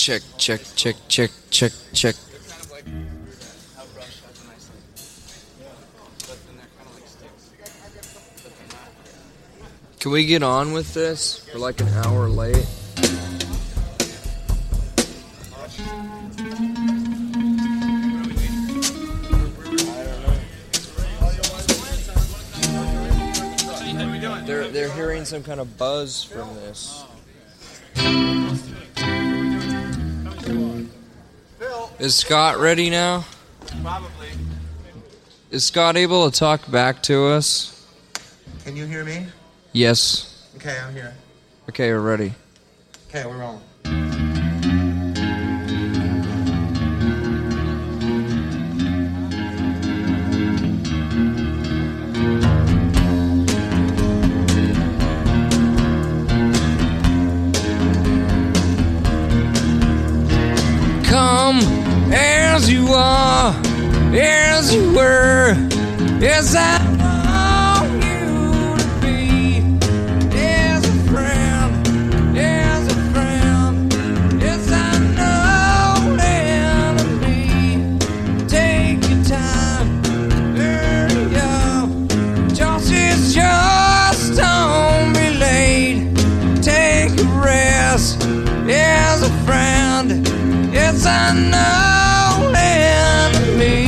Check, check, check, check, check, check. Can we get on with this? We're like an hour late. They're hearing some kind of buzz from this. Is Scott ready now? Probably. Is Scott able to talk back to us? Can you hear me? Yes. Okay, I'm here. Okay, we're ready. Okay, we're rolling. Come as you are, as you were, as I want you to be, as a friend, as a friend, as I know enemy. Take your time, hurry up, just don't be late. Take a rest, as a friend. Yes, I know enemy.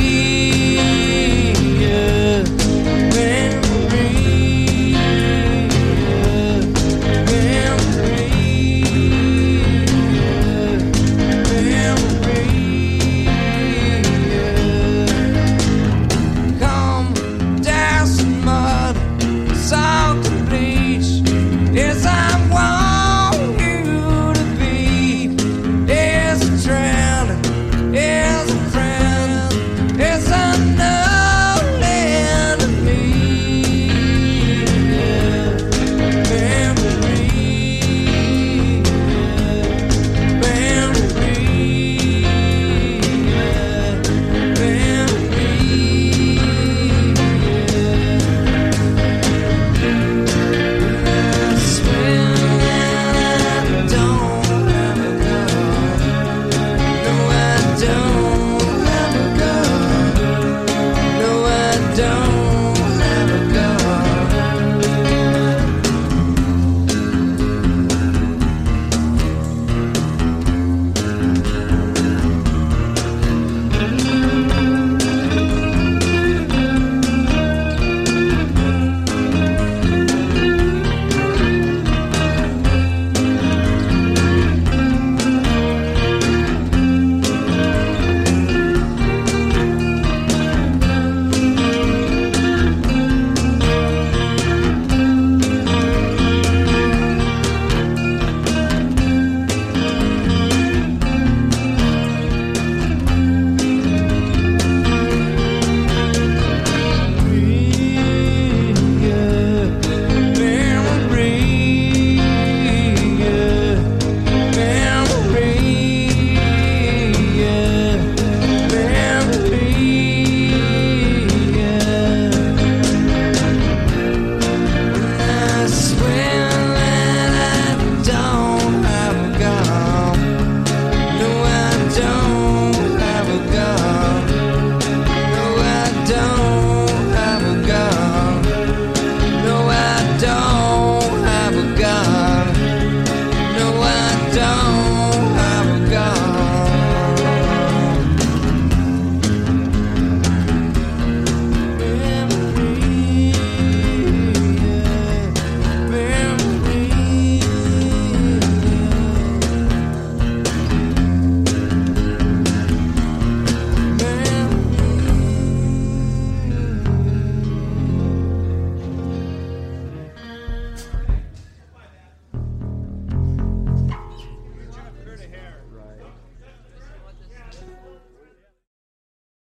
Come, dash some mud, salt and bleach. Yes, I want you to be. As a trend, as a friend, as I know enemy. Don't